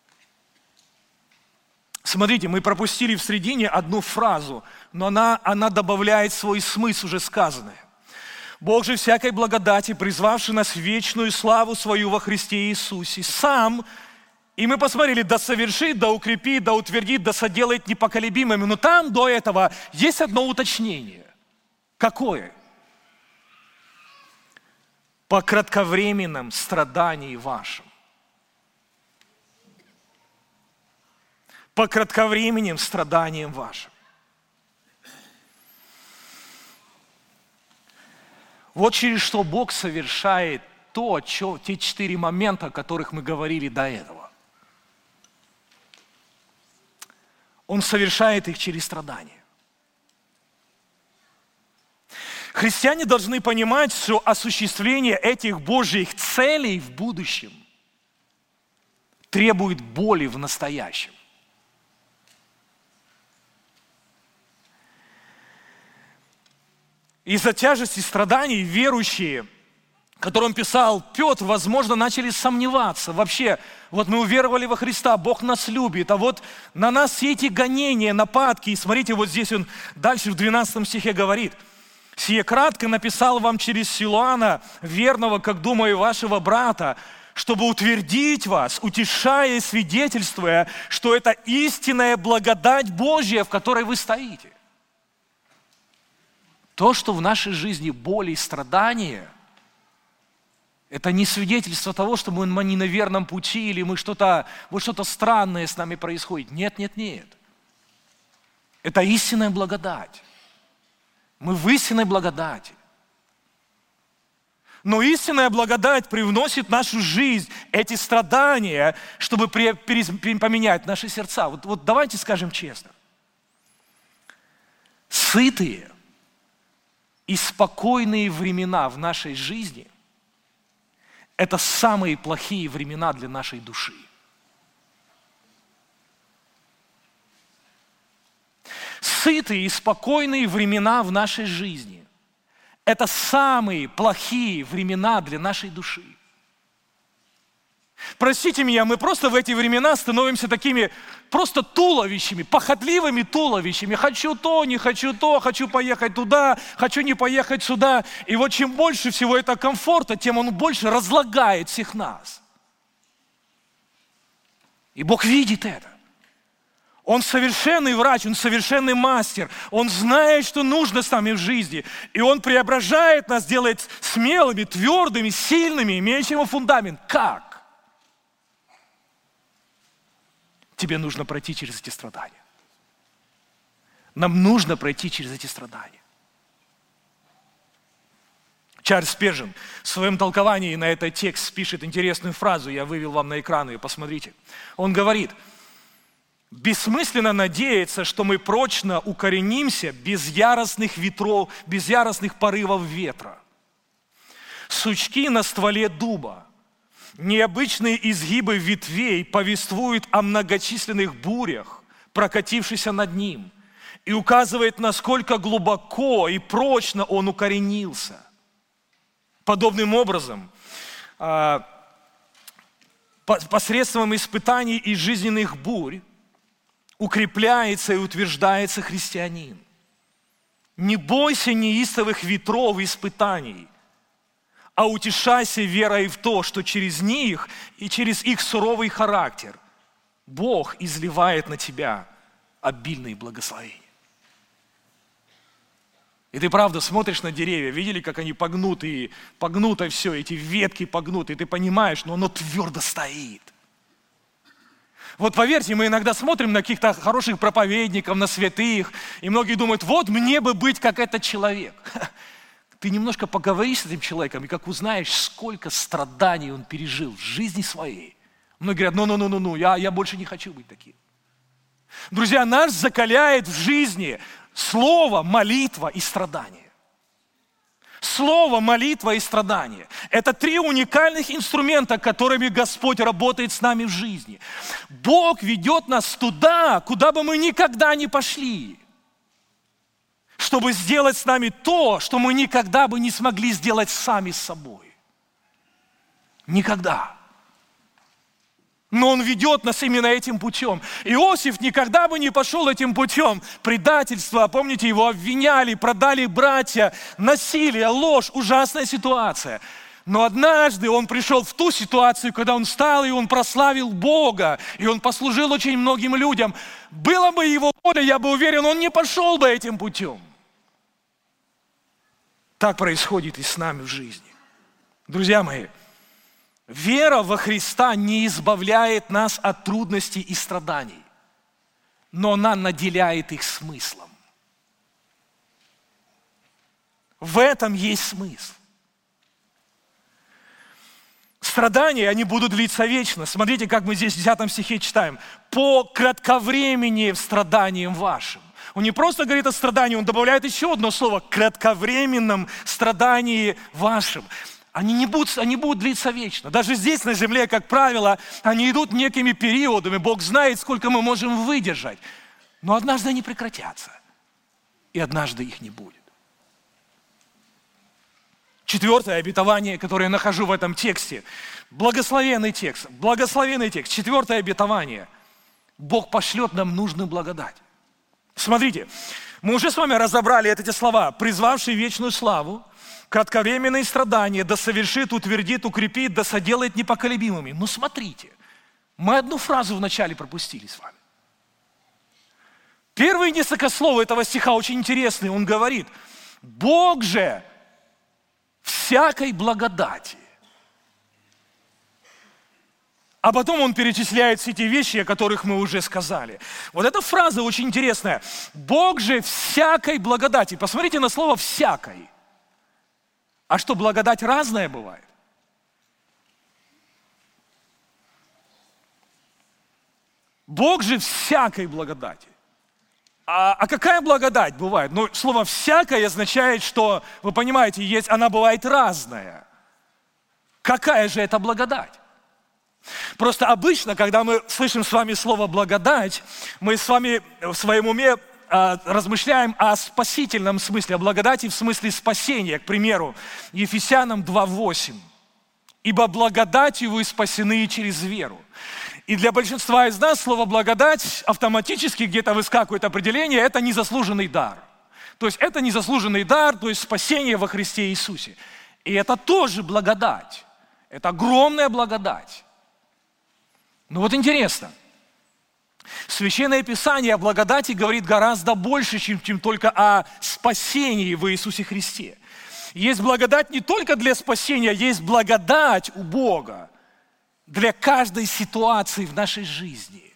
Смотрите, мы пропустили в середине одну фразу, но она, она добавляет свой смысл уже сказанное. Бог же всякой благодати, призвавший нас в вечную славу свою во Христе Иисусе, сам, и мы посмотрели, да совершит, да укрепит, да утвердит, да соделает непоколебимыми. Но там до этого есть одно уточнение. Какое? По кратковременном страдании вашим. По кратковременным страданиям вашим. Вот через что Бог совершает то, что, те четыре момента, о которых мы говорили до этого. Он совершает их через страдания. Христиане должны понимать, что осуществление этих Божьих целей в будущем требует боли в настоящем. Из-за тяжести страданий верующие, которым писал Петр, возможно, начали сомневаться. Вообще, вот мы уверовали во Христа, Бог нас любит, а вот на нас все эти гонения, нападки. И смотрите, вот здесь он дальше в двенадцатом стихе говорит: «Сие кратко написал вам через Силуана, верного, как думаю, вашего брата, чтобы утвердить вас, утешая и свидетельствуя, что это истинная благодать Божья, в которой вы стоите». То, что в нашей жизни боли и страдания, это не свидетельство того, что мы не на верном пути, или мы что-то, вот что-то странное с нами происходит. Нет, нет, нет. Это истинная благодать. Мы в истинной благодати. Но истинная благодать привносит в нашу жизнь эти страдания, чтобы поменять наши сердца. Вот, вот давайте скажем честно. Сытые и спокойные времена в нашей жизни – это самые плохие времена для нашей души. Сытые и спокойные времена в нашей жизни – это самые плохие времена для нашей души. Простите меня, мы просто в эти времена становимся такими просто туловищами, похотливыми туловищами. Хочу то, не хочу то, хочу поехать туда, хочу не поехать сюда. И вот чем больше всего этого комфорта, тем он больше разлагает всех нас. И Бог видит это. Он совершенный врач, Он совершенный мастер. Он знает, что нужно с нами в жизни. И Он преображает нас, делает смелыми, твердыми, сильными, имеющими фундамент. Как? Тебе нужно пройти через эти страдания. Нам нужно пройти через эти страдания. Чарльз Спержин в своем толковании на этот текст пишет интересную фразу, я вывел вам на экран ее, посмотрите. Он говорит: бессмысленно надеяться, что мы прочно укоренимся без яростных ветров, без яростных порывов ветра. Сучки на стволе дуба, необычные изгибы ветвей повествуют о многочисленных бурях, прокатившихся над ним, и указывает, насколько глубоко и прочно он укоренился. Подобным образом, посредством испытаний и жизненных бурь укрепляется и утверждается христианин. Не бойся неистовых ветров и испытаний, а утешайся верой в то, что через них и через их суровый характер Бог изливает на тебя обильные благословения. И ты правда смотришь на деревья, видели, как они погнуты, погнуто все, эти ветки погнуты, и ты понимаешь, но оно твердо стоит. Вот поверьте, мы иногда смотрим на каких-то хороших проповедников, на святых, и многие думают: вот мне бы быть как этот человек. Ты немножко поговоришь с этим человеком, и как узнаешь, сколько страданий он пережил в жизни своей. Многие говорят: ну-ну-ну-ну, я, я больше не хочу быть таким. Друзья, нас закаляет в жизни слово, молитва и страдание. Слово, молитва и страдание. Это три уникальных инструмента, которыми Господь работает с нами в жизни. Бог ведет нас туда, куда бы мы никогда не пошли, чтобы сделать с нами то, что мы никогда бы не смогли сделать сами с собой. Никогда. Но Он ведет нас именно этим путем. Иосиф никогда бы не пошел этим путем. Предательство, помните, его обвиняли, продали братья, насилие, ложь, ужасная ситуация. Но однажды он пришел в ту ситуацию, когда он встал, и он прославил Бога, и он послужил очень многим людям. Было бы его воля, я бы уверен, он не пошел бы этим путем. Так происходит и с нами в жизни. Друзья мои, вера во Христа не избавляет нас от трудностей и страданий, но она наделяет их смыслом. В этом есть смысл. Страдания, они будут длиться вечно. Смотрите, как мы здесь в десятом стихе читаем. «По кратковремени в страданиям вашим». Он не просто говорит о страдании, он добавляет еще одно слово – «кратковременном страдании вашим». Они не будут, они будут длиться вечно. Даже здесь, на земле, как правило, они идут некими периодами. Бог знает, сколько мы можем выдержать. Но однажды они прекратятся. И однажды их не будет. Четвертое обетование, которое я нахожу в этом тексте. Благословенный текст. Благословенный текст. Четвертое обетование. Бог пошлет нам нужную благодать. Смотрите, мы уже с вами разобрали эти слова. «Призвавший вечную славу, кратковременные страдания, да совершит, утвердит, укрепит, да соделает непоколебимыми». Ну смотрите, мы одну фразу вначале пропустили с вами. Первые несколько слов этого стиха очень интересные. Он говорит: «Бог же всякой благодати». А потом он перечисляет все эти вещи, о которых мы уже сказали. Вот эта фраза очень интересная. «Бог же всякой благодати». Посмотрите на слово «всякой». А что, благодать разная бывает? Бог же всякой благодати. А, а какая благодать бывает? Ну, слово «всякое» означает, что, вы понимаете, есть, она бывает разная. Какая же это благодать? Просто обычно, когда мы слышим с вами слово «благодать», мы с вами в своем уме а, размышляем о спасительном смысле, о благодати в смысле спасения. К примеру, Ефесянам два восемь. «Ибо благодатью вы спасены через веру». И для большинства из нас слово «благодать» автоматически где-то выскакивает определение, это незаслуженный дар. То есть это незаслуженный дар, то есть спасение во Христе Иисусе. И это тоже благодать. Это огромная благодать. Ну вот интересно. Священное Писание о благодати говорит гораздо больше, чем, чем только о спасении в Иисусе Христе. Есть благодать не только для спасения, есть благодать у Бога для каждой ситуации в нашей жизни.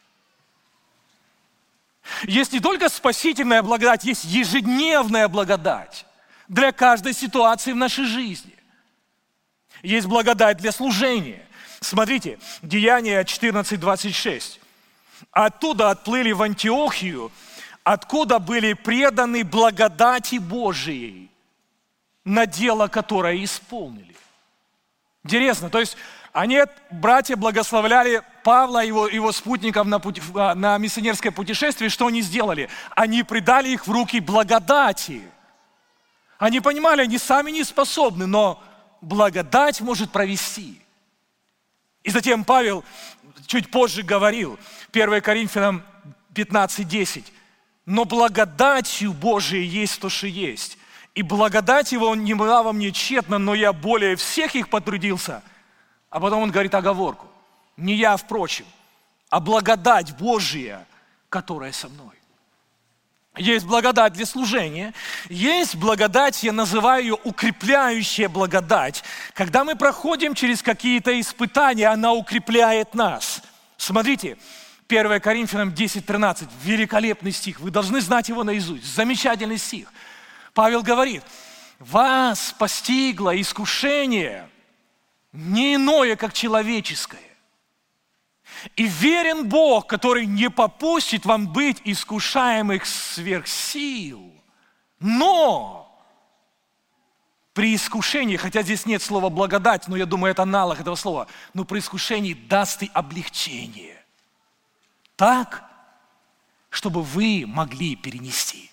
Есть не только спасительная благодать, есть ежедневная благодать для каждой ситуации в нашей жизни. Есть благодать для служения. Смотрите, Деяния четырнадцать двадцать шесть. «Оттуда отплыли в Антиохию, откуда были преданы благодати Божией, на дело, которое исполнили». Интересно, то есть они, братья, благословляли Павла и его, его спутников на, пути, на миссионерское путешествие. Что они сделали? Они предали их в руки благодати. Они понимали, они сами не способны, но благодать может провести. И затем Павел чуть позже говорил, первое Коринфянам пятнадцать десять, «Но благодатью Божией есть то, что есть. И благодать его не была во мне тщетна, но я более всех их потрудился». А потом он говорит оговорку. «Не я, впрочем, а благодать Божия, которая со мной». Есть благодать для служения, есть благодать, я называю ее укрепляющая благодать. Когда мы проходим через какие-то испытания, она укрепляет нас. Смотрите, первое Коринфянам десять тринадцать, великолепный стих, вы должны знать его наизусть, замечательный стих. Павел говорит: «Вас постигло искушение не иное, как человеческое. И верен Бог, который не попустит вам быть искушаемых сверх сил. Но при искушении, хотя здесь нет слова благодать, но я думаю, это аналог этого слова, но при искушении даст и облегчение. Так, чтобы вы могли перенести».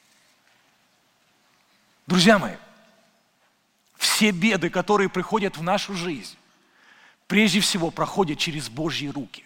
Друзья мои, все беды, которые приходят в нашу жизнь, прежде всего проходят через Божьи руки.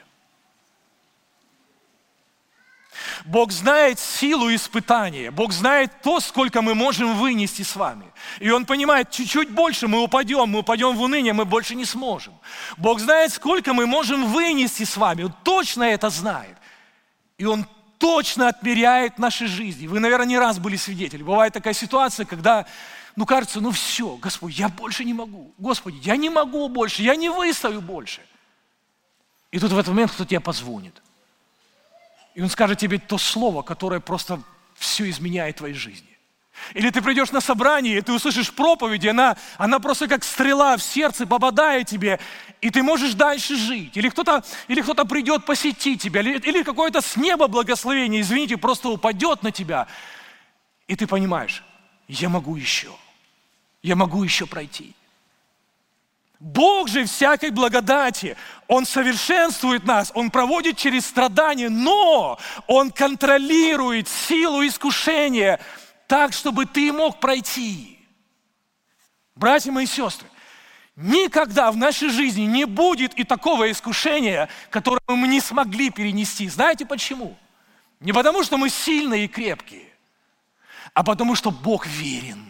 Бог знает силу испытания, Бог знает то, сколько мы можем вынести с вами. И Он понимает, чуть-чуть больше мы упадем, мы упадем в уныние, мы больше не сможем. Бог знает, сколько мы можем вынести с вами, Он точно это знает. И Он точно отмеряет наши жизни. Вы, наверное, не раз были свидетели. Бывает такая ситуация, когда, ну, кажется, ну все, Господь, я больше не могу. Господи, я не могу больше, я не выстою больше. И тут в этот момент кто-то тебе позвонит. И он скажет тебе то слово, которое просто все изменяет в твоей жизни. Или ты придешь на собрание, и ты услышишь проповедь, и она, она просто как стрела в сердце попадает тебе, и ты можешь дальше жить. Или кто-то, или кто-то придет посетить тебя, или, или какое-то с неба благословение, извините, просто упадет на тебя. И ты понимаешь, я могу еще, я могу еще пройти. Бог же всякой благодати, Он совершенствует нас, Он проводит через страдания, но Он контролирует силу искушения так, чтобы ты мог пройти. Братья мои сестры, никогда в нашей жизни не будет и такого искушения, которое мы не смогли перенести. Знаете почему? Не потому, что мы сильные и крепкие, а потому, что Бог верен.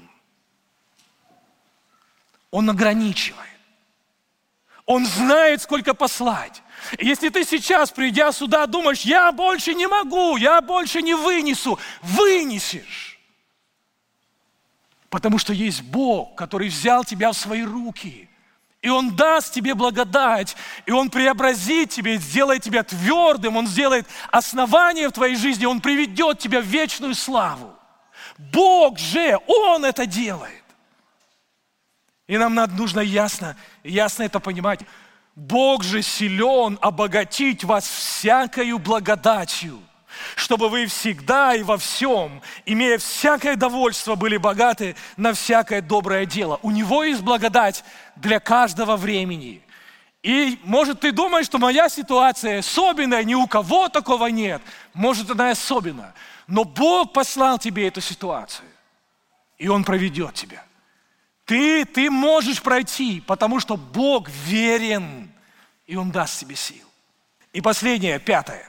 Он ограничивает. Он знает, сколько послать. И если ты сейчас, придя сюда, думаешь, я больше не могу, я больше не вынесу, вынесешь. Потому что есть Бог, который взял тебя в свои руки. И Он даст тебе благодать, и Он преобразит тебя, сделает тебя твердым, Он сделает основание в твоей жизни, Он приведет тебя в вечную славу. Бог же, Он это делает. И нам надо, нужно ясно, ясно это понимать. Бог же силен обогатить вас всякою благодатью, чтобы вы всегда и во всем, имея всякое довольство, были богаты на всякое доброе дело. У Него есть благодать для каждого времени. И может ты думаешь, что моя ситуация особенная, ни у кого такого нет. Может она особенная. Но Бог послал тебе эту ситуацию. И Он проведет тебя. Ты, ты можешь пройти, потому что Бог верен. И Он даст тебе сил. И последнее, пятое.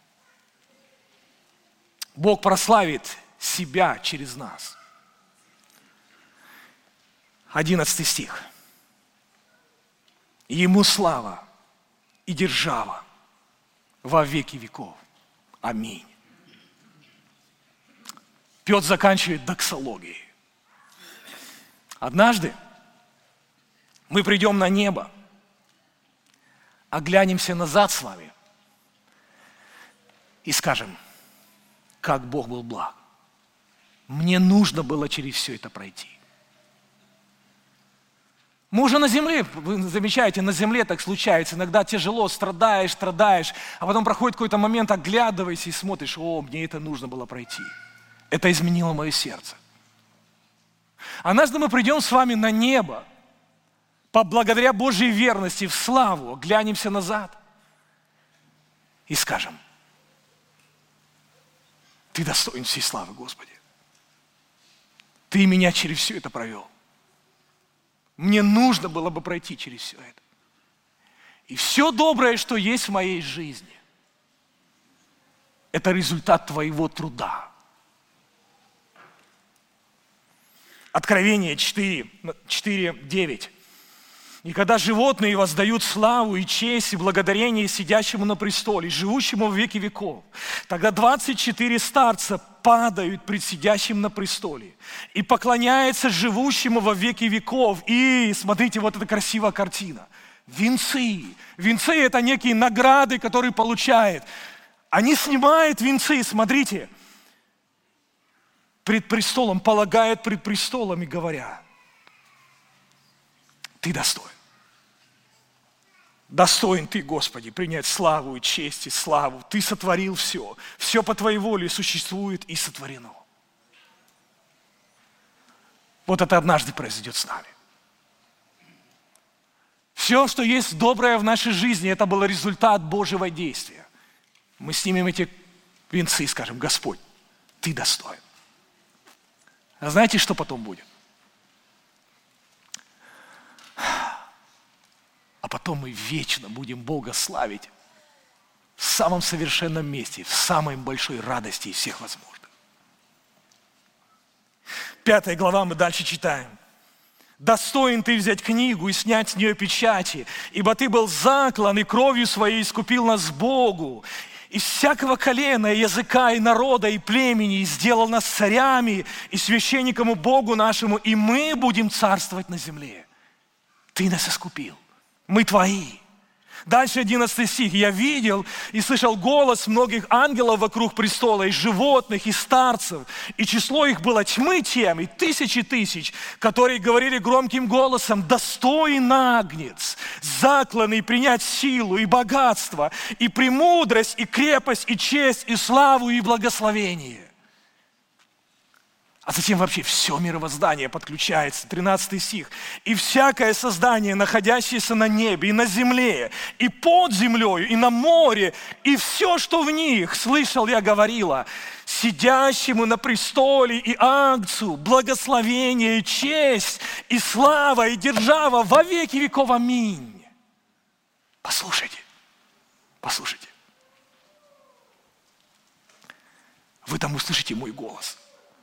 Бог прославит себя через нас. Одиннадцатый стих. Ему слава и держава во веки веков. Аминь. Петр заканчивает доксологией. Однажды мы придем на небо, оглянемся назад с вами и скажем, как Бог был благ. Мне нужно было через все это пройти. Мы уже на земле, вы замечаете, на земле так случается. Иногда тяжело, страдаешь, страдаешь, а потом проходит какой-то момент, оглядывайся и смотришь, о, мне это нужно было пройти. Это изменило мое сердце. Однажды мы придем с вами на небо, благодаря Божьей верности, в славу, глянемся назад и скажем, Ты достоин всей славы, Господи. Ты меня через все это провел. Мне нужно было бы пройти через все это. И все доброе, что есть в моей жизни, это результат Твоего труда. Откровение четыре, девять. И когда животные воздают славу и честь и благодарение сидящему на престоле, живущему в веки веков, тогда двадцать четыре старца падают пред сидящим на престоле и поклоняются живущему во веки веков. И смотрите, вот эта красивая картина. Венцы. Венцы – это некие награды, которые получают. Они снимают венцы, смотрите, пред престолом, полагают пред престолом и говорят, Ты достоин. Достоин Ты, Господи, принять славу и честь и славу. Ты сотворил все. Все по Твоей воле существует и сотворено. Вот это однажды произойдет с нами. Все, что есть доброе в нашей жизни, это был результат Божьего действия. Мы снимем эти венцы и скажем, Господь, Ты достоин. А знаете, что потом будет? А потом мы вечно будем Бога славить в самом совершенном месте, в самой большой радости из всех возможных. Пятая глава, мы дальше читаем. «Достоин Ты взять книгу и снять с нее печати, ибо Ты был заклан и кровью Своей искупил нас Богу, из всякого колена, и языка, и народа, и племени, и сделал нас царями и священником Богу нашему, и мы будем царствовать на земле. Ты нас искупил. Мы Твои. Дальше одиннадцатый стих. «Я видел и слышал голос многих ангелов вокруг престола, и животных, и старцев, и число их было тьмы тем, и тысячи тысяч, которые говорили громким голосом: достоин Агнец, закланный принять силу и богатство, и премудрость, и крепость, и честь, и славу, и благословение». А затем вообще все мировоздание подключается, тринадцатый стих. «И всякое создание, находящееся на небе, и на земле, и под землей, и на море, и все, что в них, слышал я, говорила, сидящему на престоле и Агнцу благословение, и честь, и слава, и держава во веки веков. Аминь». Послушайте, послушайте. Вы там услышите мой голос.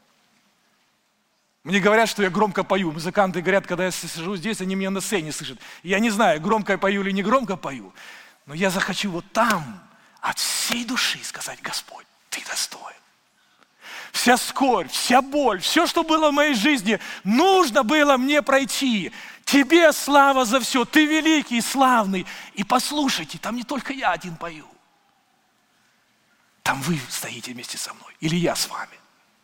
Мне говорят, что я громко пою. Музыканты говорят, когда я сижу здесь, они меня на сцене слышат. Я не знаю, громко я пою или не громко пою, но я захочу вот там от всей души сказать: Господь, Ты достоин. Вся скорбь, вся боль, все, что было в моей жизни, нужно было мне пройти. Тебе слава за все. Ты великий и славный. И послушайте, там не только я один пою. Там вы стоите вместе со мной. Или я с вами.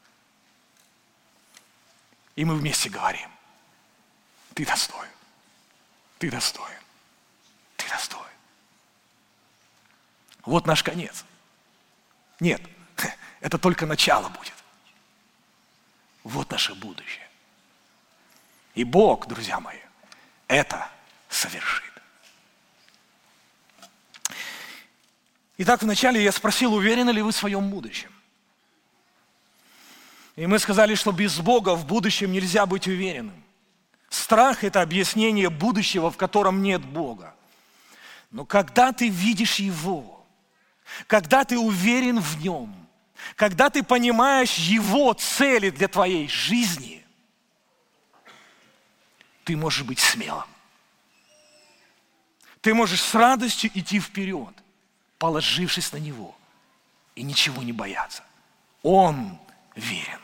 И мы вместе говорим: Ты достоин, Ты достоин, Ты достоин. Вот наш конец. Нет, это только начало будет. Вот наше будущее. И Бог, друзья мои, это совершит. Итак, вначале я спросил, уверены ли вы в своем будущем? И мы сказали, что без Бога в будущем нельзя быть уверенным. Страх – это объяснение будущего, в котором нет Бога. Но когда ты видишь Его, когда ты уверен в Нем, когда ты понимаешь Его цели для твоей жизни, ты можешь быть смелым. Ты можешь с радостью идти вперед, положившись на Него, и ничего не бояться. Он верен.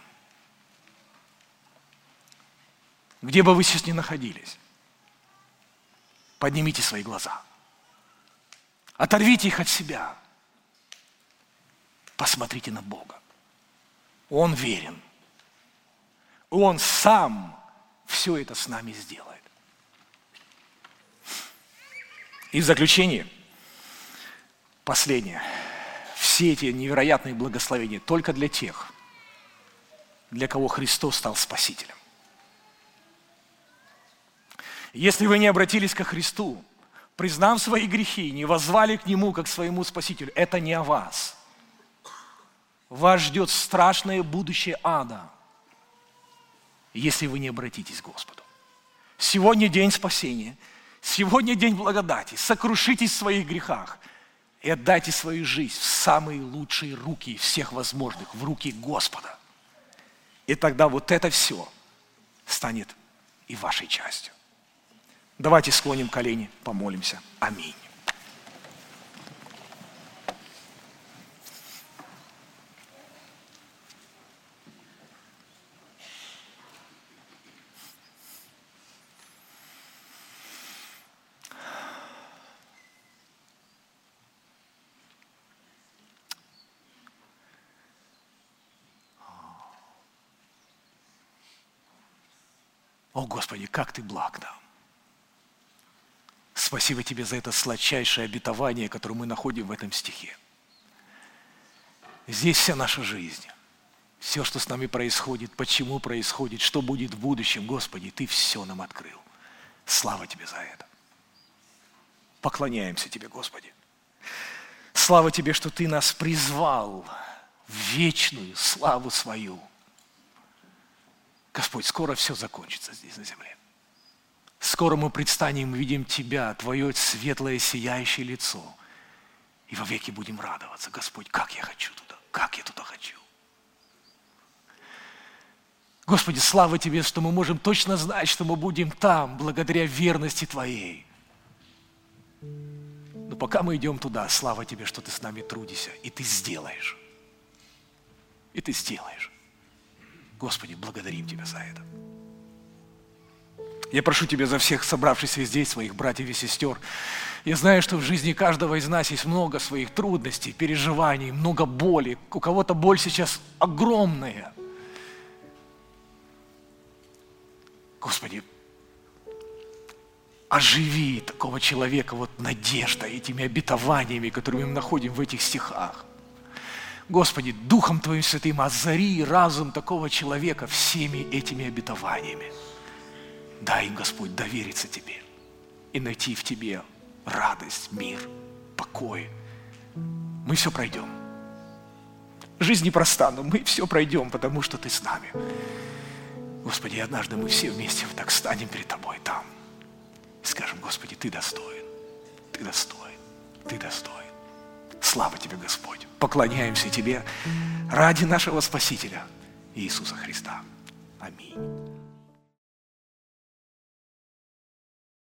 Где бы вы сейчас ни находились, поднимите свои глаза. Оторвите их от себя. Посмотрите на Бога. Он верен. Он сам все это с нами сделает. И в заключение, последнее. Все эти невероятные благословения только для тех, для кого Христос стал Спасителем. Если вы не обратились ко Христу, признав свои грехи, не воззвали к Нему как к своему Спасителю, это не о вас. Вас ждет страшное будущее ада, если вы не обратитесь к Господу. Сегодня день спасения, сегодня день благодати. Сокрушитесь в своих грехах и отдайте свою жизнь в самые лучшие руки всех возможных, в руки Господа. И тогда вот это все станет и вашей частью. Давайте склоним колени, помолимся. Аминь. О, Господи, как Ты благ нам. Спасибо Тебе за это сладчайшее обетование, которое мы находим в этом стихе. Здесь вся наша жизнь, все, что с нами происходит, почему происходит, что будет в будущем, Господи, Ты все нам открыл. Слава Тебе за это. Поклоняемся Тебе, Господи. Слава Тебе, что Ты нас призвал в вечную славу свою. Господь, скоро все закончится здесь на земле. Скоро мы предстанем и видим Тебя, Твое светлое, сияющее лицо. И вовеки будем радоваться. Господь, как я хочу туда, как я туда хочу. Господи, слава Тебе, что мы можем точно знать, что мы будем там, благодаря верности Твоей. Но пока мы идем туда, слава Тебе, что Ты с нами трудишься, и Ты сделаешь. И Ты сделаешь. Господи, благодарим Тебя за это. Я прошу Тебя за всех собравшихся здесь, своих братьев и сестер. Я знаю, что в жизни каждого из нас есть много своих трудностей, переживаний, много боли. У кого-то боль сейчас огромная. Господи, оживи такого человека вот надеждой, этими обетованиями, которые мы находим в этих стихах. Господи, Духом Твоим Святым озари разум такого человека всеми этими обетованиями. Дай им, Господь, довериться Тебе и найти в Тебе радость, мир, покой. Мы все пройдем. Жизнь непроста, но мы все пройдем, потому что Ты с нами. Господи, однажды мы все вместе вот так станем перед Тобой там и скажем: Господи, Ты достоин, Ты достоин, Ты достоин. Слава Тебе, Господь. Поклоняемся Тебе ради нашего Спасителя Иисуса Христа. Аминь.